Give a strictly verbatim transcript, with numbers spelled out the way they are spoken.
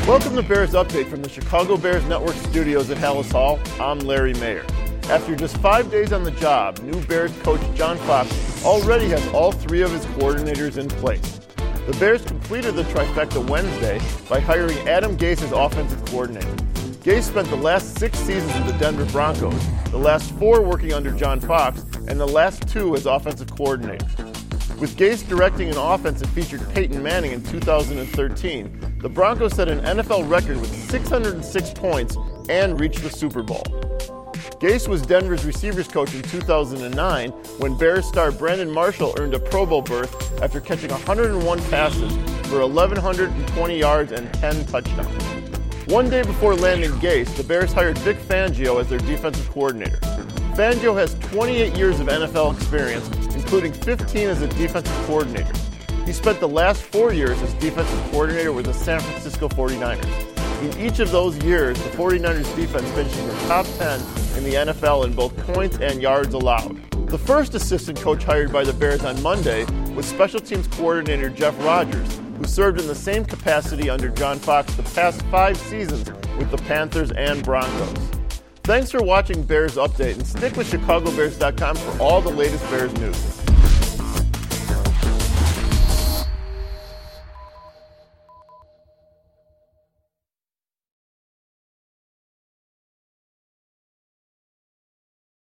Welcome to Bears Update from the Chicago Bears Network studios at Halas Hall. I'm Larry Mayer. After just five days on the job, new Bears coach John Fox already has all three of his coordinators in place. The Bears completed the trifecta Wednesday by hiring Adam Gase as offensive coordinator. Gase spent the last six seasons with the Denver Broncos, the last four working under John Fox, and the last two as offensive coordinator. With Gase directing an offense that featured Peyton Manning in two thousand thirteen, the Broncos set an N F L record with six hundred six points and reached the Super Bowl. Gase was Denver's receivers coach in two thousand nine when Bears star Brandon Marshall earned a Pro Bowl berth after catching one hundred one passes for one thousand one hundred twenty yards and ten touchdowns. One day before landing Gase, the Bears hired Vic Fangio as their defensive coordinator. Fangio has twenty-eight years of N F L experience, including fifteen as a defensive coordinator. He spent the last four years as defensive coordinator with the San Francisco forty-niners. In each of those years, the forty-niners defense finished in the top ten in the N F L in both points and yards allowed. The first assistant coach hired by the Bears on Monday was special teams coordinator Jeff Rodgers, who served in the same capacity under John Fox the past five seasons with the Panthers and Broncos. Thanks for watching Bears Update, and stick with Chicago Bears dot com for all the latest Bears news.